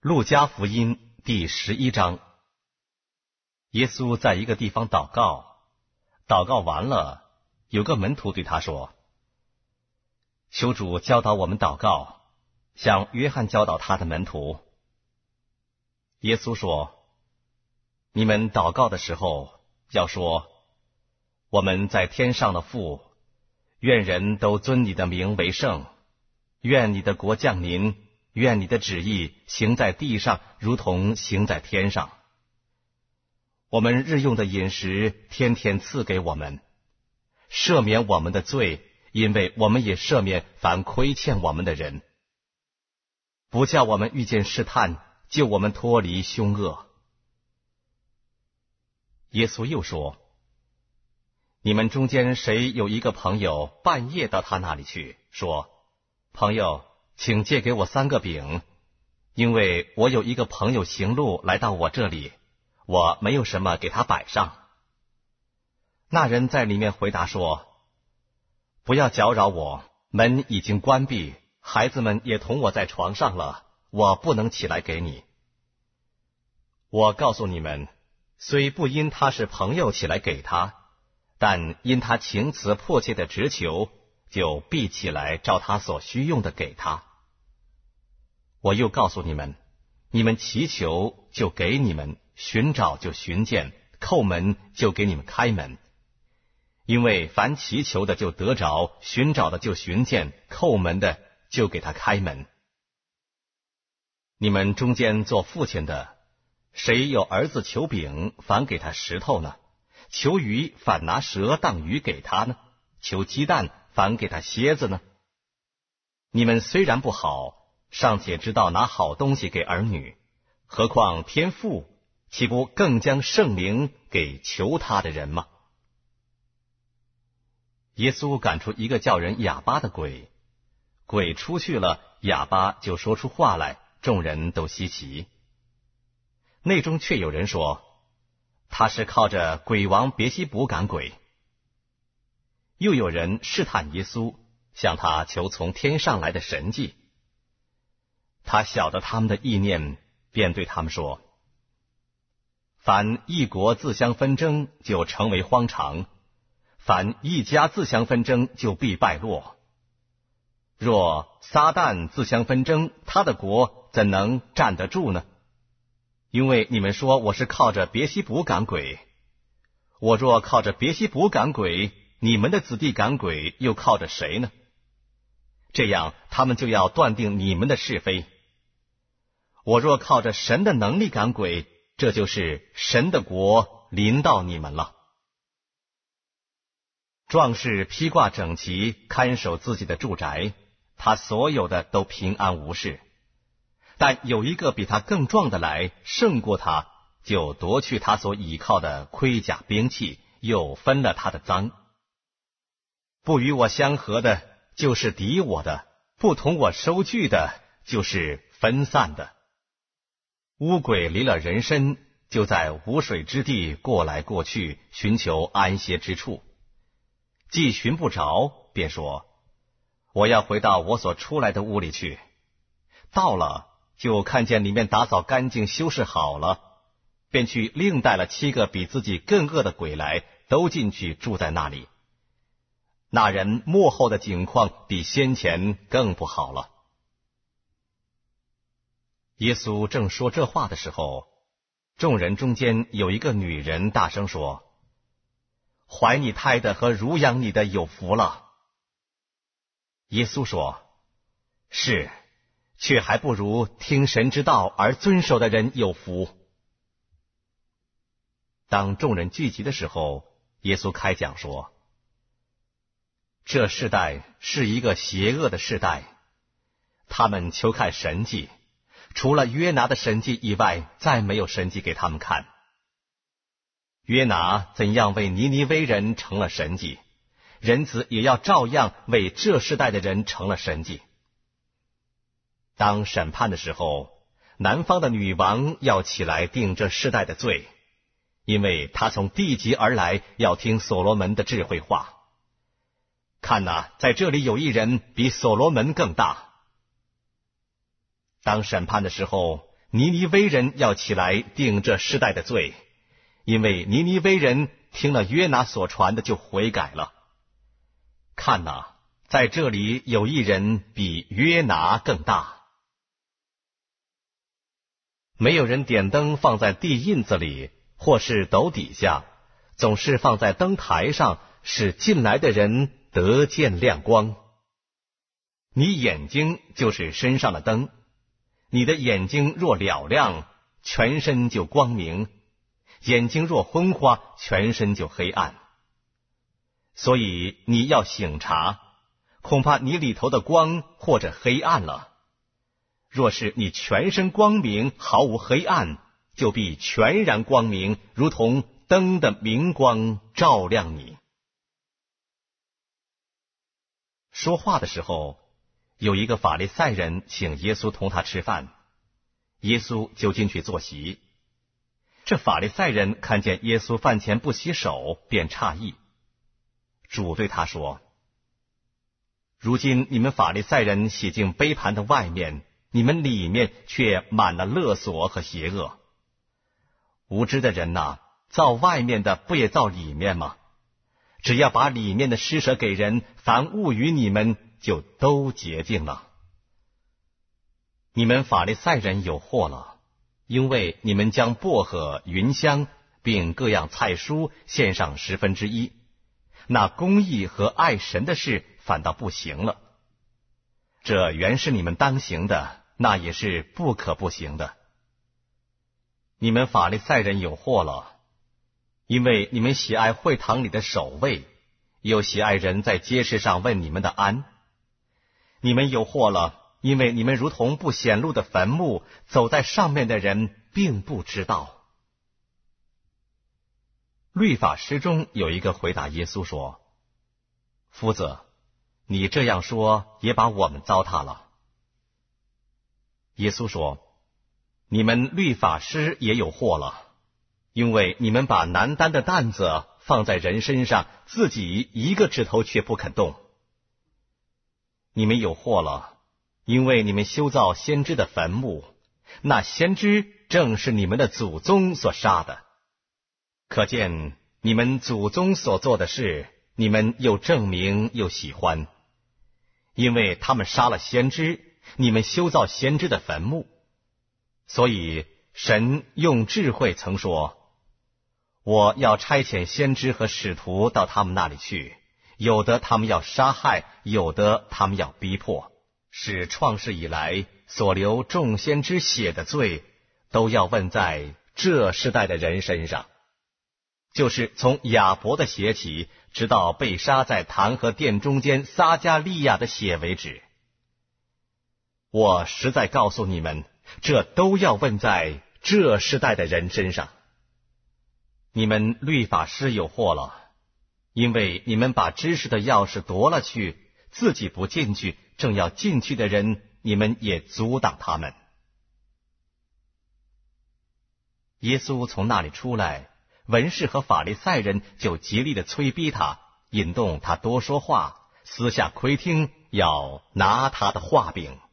路加福音第11章，耶稣在一个地方祷告，祷告完了，有个门徒对他说：“求主教导我们祷告，像约翰教导他的门徒。”耶稣说：“你们祷告的时候，要说：我们在天上的父，愿人都尊你的名为圣，愿你的国降临。愿你的旨意行在地上，如同行在天上。我们日用的饮食，天天赐给我们，赦免我们的罪，因为我们也赦免凡亏欠我们的人。不叫我们遇见试探，救我们脱离凶恶。”耶稣又说：“你们中间谁有一个朋友，半夜到他那里去，说：朋友，请借给我3个饼，因为我有一个朋友行路来到我这里，我没有什么给他摆上。那人在里面回答说：不要搅扰我，门已经关闭，孩子们也同我在床上了，我不能起来给你。我告诉你们，虽不因他是朋友起来给他，但因他情辞迫切的直求，就必起来照他所需用的给他。我又告诉你们，你们祈求就给你们，寻找就寻见，叩门就给你们开门。因为凡祈求的就得着，寻找的就寻见，叩门的就给他开门。你们中间做父亲的，谁有儿子求饼，反给他石头呢？求鱼，反拿蛇当鱼给他呢？求鸡蛋，反给他蝎子呢？你们虽然不好，尚且知道拿好东西给儿女，何况天父，岂不更将圣灵给求他的人吗？耶稣赶出一个叫人哑巴的鬼，鬼出去了，哑巴就说出话来，众人都稀奇。内中却有人说，他是靠着鬼王别西卜赶鬼。又有人试探耶稣，向他求从天上来的神迹。他晓得他们的意念，便对他们说：凡一国自相纷争，就成为荒场；凡一家自相纷争，就必败落。若撒旦自相纷争，他的国怎能站得住呢？因为你们说我是靠着别西卜赶鬼，我若靠着别西卜赶鬼，你们的子弟赶鬼又靠着谁呢？这样他们就要断定你们的是非。我若靠着神的能力赶鬼，这就是神的国临到你们了。壮士披挂整齐，看守自己的住宅，他所有的都平安无事。但有一个比他更壮的来，胜过他，就夺去他所倚靠的盔甲兵器，又分了他的赃。不与我相合的，就是敌我的；不同我收据的，就是分散的。污鬼离了人身，就在无水之地过来过去，寻求安歇之处。既寻不着，便说：我要回到我所出来的屋里去。到了，就看见里面打扫干净，修饰好了，便去另带了7个比自己更恶的鬼来，都进去住在那里。那人末后的景况比先前更不好了。耶稣正说这话的时候，众人中间有一个女人大声说：怀你胎的和乳养你的有福了。耶稣说：是，却还不如听神之道而遵守的人有福。当众人聚集的时候，耶稣开讲说：这世代是一个邪恶的世代，他们求看神迹，除了约拿的神迹以外，再没有神迹给他们看。约拿怎样为尼尼微人成了神迹，人子也要照样为这世代的人成了神迹。当审判的时候，南方的女王要起来定这世代的罪，因为她从地极而来，要听所罗门的智慧话。看哪，在这里有一人比所罗门更大。当审判的时候， 尼尼微人要起来定这世代的罪，因为尼尼微人听了约拿所传的就悔改了。看哪，在这里有一人比约拿更大。没有人点灯放在地印子里，或是斗底下，总是放在灯台上，使进来的人得见亮光。你眼睛就是身上的灯，你的眼睛若了亮，全身就光明；眼睛若昏花，全身就黑暗。所以你要醒察，恐怕你里头的光或者黑暗了。若是你全身光明，毫无黑暗，就必全然光明，如同灯的明光照亮你。说话的时候，有一个法利赛人请耶稣同他吃饭，耶稣就进去坐席。这法利赛人看见耶稣饭前不洗手，便诧异。主对他说：如今你们法利赛人洗净杯盘的外面，你们里面却满了勒索和邪恶。无知的人哪，造外面的不也造里面吗？只要把里面的施舍给人，凡物与你们就都洁净了。你们法利赛人有祸了，因为你们将薄荷、芸香并各样菜蔬献上1/10，那公义和爱神的事反倒不行了。这原是你们当行的，那也是不可不行的。你们法利赛人有祸了，因为你们喜爱会堂里的守卫，又喜爱人在街市上问你们的安。你们有祸了，因为你们如同不显露的坟墓，走在上面的人并不知道。律法师中有一个回答耶稣说：夫子，你这样说也把我们糟蹋了。耶稣说：你们律法师也有祸了，因为你们把难担的担子放在人身上，自己一个指头却不肯动。你们有祸了，因为你们修造先知的坟墓，那先知正是你们的祖宗所杀的。可见你们祖宗所做的事，你们又证明又喜欢，因为他们杀了先知，你们修造先知的坟墓。所以神用智慧曾说：我要差遣先知和使徒到他们那里去，有的他们要杀害，有的他们要逼迫，使创世以来所流众先知血的罪，都要问在这世代的人身上，就是从亚伯的血起，直到被杀在坛和殿中间撒加利亚的血为止。我实在告诉你们，这都要问在这世代的人身上。你们律法师有祸了，因为你们把知识的钥匙夺了去，自己不进去，正要进去的人，你们也阻挡他们。耶稣从那里出来，文士和法利赛人就极力的催逼他，引动他多说话，私下窥听，要拿他的话柄。